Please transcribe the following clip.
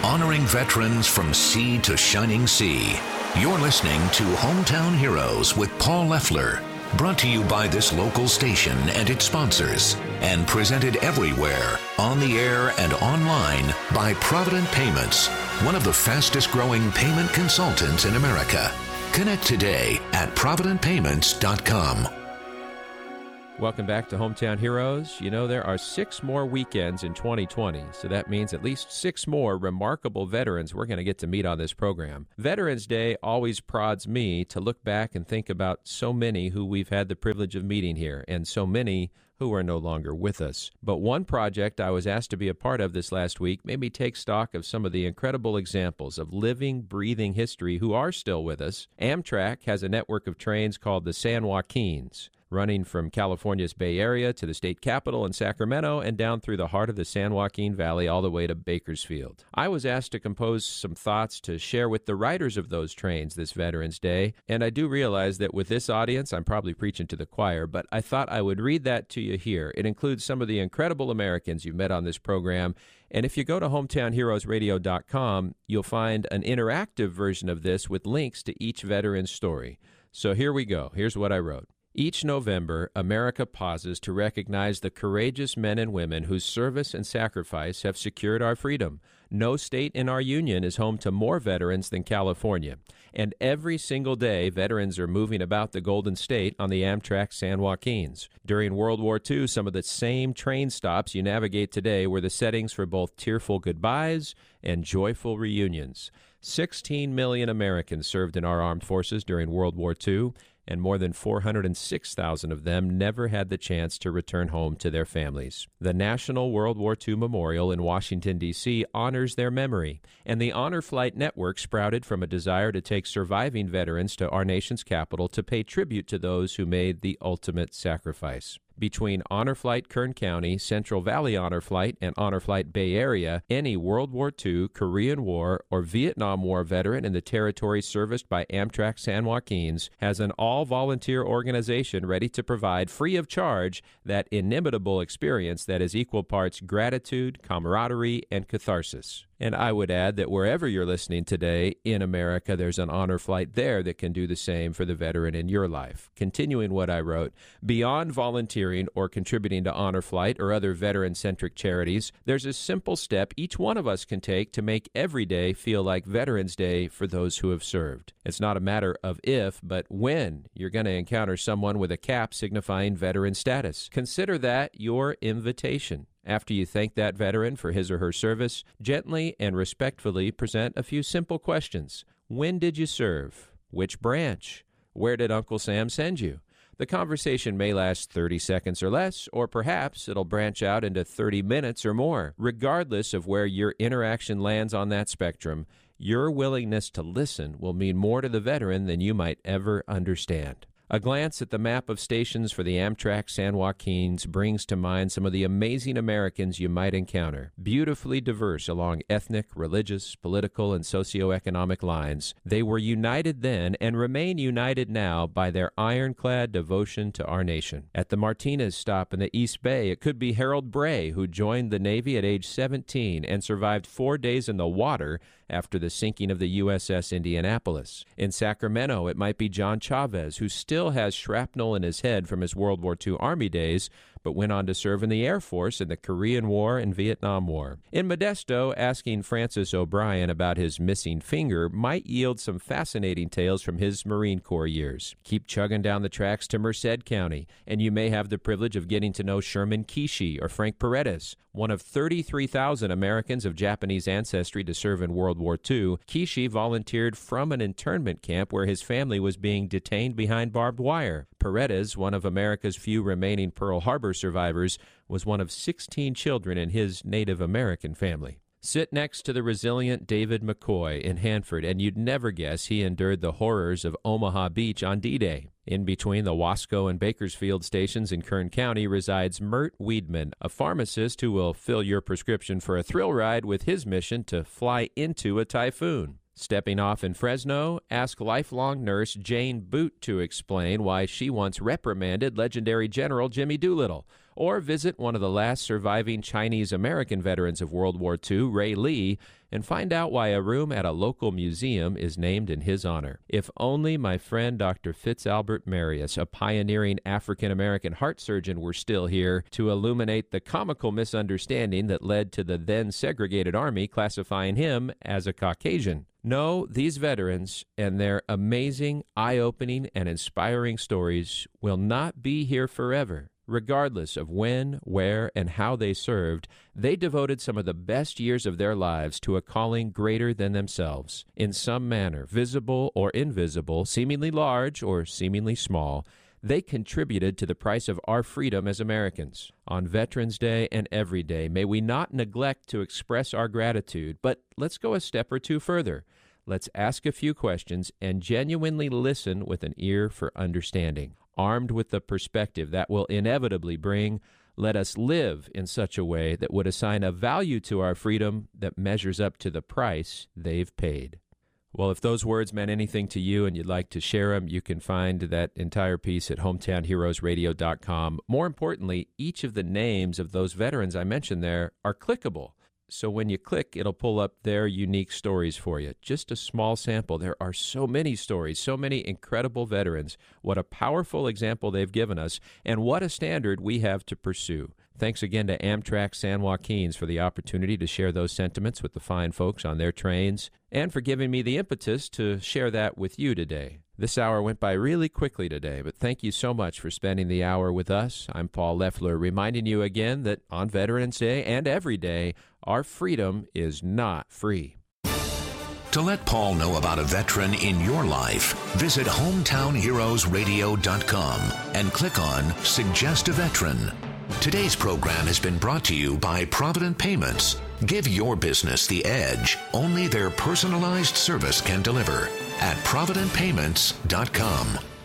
honoring veterans from sea to shining sea. You're listening to Hometown Heroes with Paul Leffler, brought to you by this local station and its sponsors, and presented everywhere, on the air and online, by Provident Payments, one of the fastest growing payment consultants in America. Connect today at providentpayments.com. Welcome back to Hometown Heroes. You know, there are 6 more weekends in 2020, so that means at least 6 more remarkable veterans we're going to get to meet on this program. Veterans Day always prods me to look back and think about so many who we've had the privilege of meeting here, and so many who are no longer with us. But one project I was asked to be a part of this last week made me take stock of some of the incredible examples of living, breathing history who are still with us. Amtrak has a network of trains called the San Joaquins, running from California's Bay Area to the state capital in Sacramento and down through the heart of the San Joaquin Valley all the way to Bakersfield. I was asked to compose some thoughts to share with the riders of those trains this Veterans Day, and I do realize that with this audience, I'm probably preaching to the choir, but I thought I would read that to you here. It includes some of the incredible Americans you've met on this program, and if you go to hometownheroesradio.com, you'll find an interactive version of this with links to each veteran's story. So here we go. Here's what I wrote. Each November, America pauses to recognize the courageous men and women whose service and sacrifice have secured our freedom. No state in our union is home to more veterans than California. And every single day, veterans are moving about the Golden State on the Amtrak San Joaquins. During World War II, some of the same train stops you navigate today were the settings for both tearful goodbyes and joyful reunions. 16 million Americans served in our armed forces during World War II, and more than 406,000 of them never had the chance to return home to their families. The National World War II Memorial in Washington, D.C. honors their memory, and the Honor Flight Network sprouted from a desire to take surviving veterans to our nation's capital to pay tribute to those who made the ultimate sacrifice. Between Honor Flight Kern County, Central Valley Honor Flight, and Honor Flight Bay Area, any World War II, Korean War, or Vietnam War veteran in the territory serviced by Amtrak San Joaquins has an all-volunteer organization ready to provide free of charge that inimitable experience that is equal parts gratitude, camaraderie, and catharsis. And I would add that wherever you're listening today in America, there's an honor flight there that can do the same for the veteran in your life. Continuing what I wrote, beyond volunteering or contributing to Honor Flight or other veteran-centric charities, there's a simple step each one of us can take to make every day feel like Veterans Day for those who have served. It's not a matter of if, but when you're going to encounter someone with a cap signifying veteran status. Consider that your invitation. After you thank that veteran for his or her service, gently and respectfully present a few simple questions. When did you serve? Which branch? Where did Uncle Sam send you? The conversation may last 30 seconds or less, or perhaps it'll branch out into 30 minutes or more. Regardless of where your interaction lands on that spectrum, your willingness to listen will mean more to the veteran than you might ever understand. A glance at the map of stations for the Amtrak San Joaquins brings to mind some of the amazing Americans you might encounter. Beautifully diverse along ethnic, religious, political, and socioeconomic lines, they were united then and remain united now by their ironclad devotion to our nation. At the Martinez stop in the East Bay, it could be Harold Bray, who joined the Navy at age 17 and survived 4 days in the water after the sinking of the USS Indianapolis. In Sacramento, it might be John Chavez, who still has shrapnel in his head from his World War II Army days, but went on to serve in the Air Force in the Korean War and Vietnam War. In Modesto, asking Francis O'Brien about his missing finger might yield some fascinating tales from his Marine Corps years. Keep chugging down the tracks to Merced County, and you may have the privilege of getting to know Sherman Kishi or Frank Paredes. One of 33,000 Americans of Japanese ancestry to serve in World War II, Kishi volunteered from an internment camp where his family was being detained behind barbed wire. Paredes, one of America's few remaining Pearl Harbor survivors, was one of 16 children in his Native American family. Sit next to the resilient David McCoy in Hanford, and you'd never guess he endured the horrors of Omaha Beach on D-Day. In between the Wasco and Bakersfield stations in Kern County resides Mert Weidman, a pharmacist who will fill your prescription for a thrill ride with his mission to fly into a typhoon. Stepping off in Fresno, ask lifelong nurse Jane Boot to explain why she once reprimanded legendary General Jimmy Doolittle. or visit one of the last surviving Chinese-American veterans of World War II, Ray Lee, and find out why a room at a local museum is named in his honor. If only my friend Dr. Fitzalbert Marius, a pioneering African-American heart surgeon, were still here to illuminate the comical misunderstanding that led to the then segregated Army classifying him as a Caucasian. No, these veterans and their amazing, eye-opening, and inspiring stories will not be here forever. Regardless of when, where, and how they served, they devoted some of the best years of their lives to a calling greater than themselves. In some manner, visible or invisible, seemingly large or seemingly small, they contributed to the price of our freedom as Americans. On Veterans Day and every day, may we not neglect to express our gratitude, but let's go a step or two further. Let's ask a few questions and genuinely listen with an ear for understanding. Armed with the perspective that will inevitably bring, let us live in such a way that would assign a value to our freedom that measures up to the price they've paid. Well, if those words meant anything to you and you'd like to share them, you can find that entire piece at hometownheroesradio.com. More importantly, each of the names of those veterans I mentioned there are clickable. So when you click, it'll pull up their unique stories for you. Just a small sample. There are so many stories, so many incredible veterans. What a powerful example they've given us, and what a standard we have to pursue. Thanks again to Amtrak San Joaquin's for the opportunity to share those sentiments with the fine folks on their trains, and for giving me the impetus to share that with you today. This hour went by really quickly today, but thank you so much for spending the hour with us. I'm Paul Leffler, reminding you again that on Veterans Day and every day, our freedom is not free. To let Paul know about a veteran in your life, visit hometownheroesradio.com and click on Suggest a Veteran. Today's program has been brought to you by Provident Payments. Give your business the edge only their personalized service can deliver at providentpayments.com.